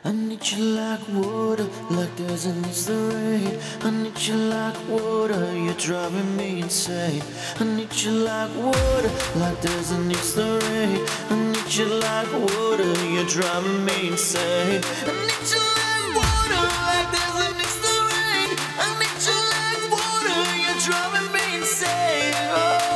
I need you like water, like doesn't needs the rain. I need you like water, you're driving me insane. I need you like water, like doesn't needs the rain. I need you like water, you're driving me insane. I need you like water, like doesn't needs the rain. I need you like water, you're driving me insane. Oh.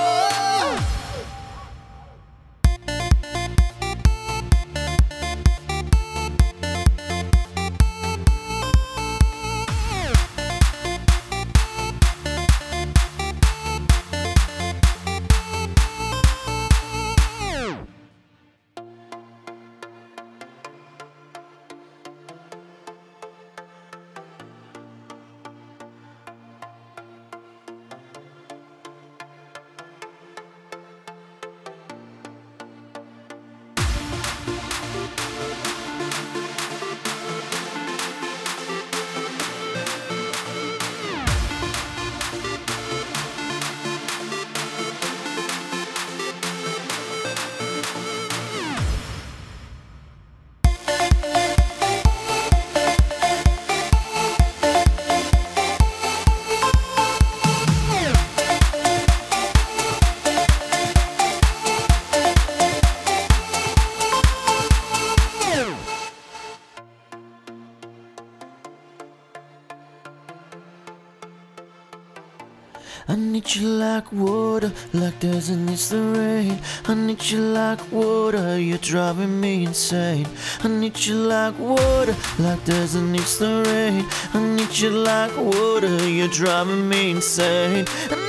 I need you like water, like doesn't need the rain. I need you like water, you're driving me insane. I need you like water, like doesn't need the rain. I need you like water, you're driving me insane.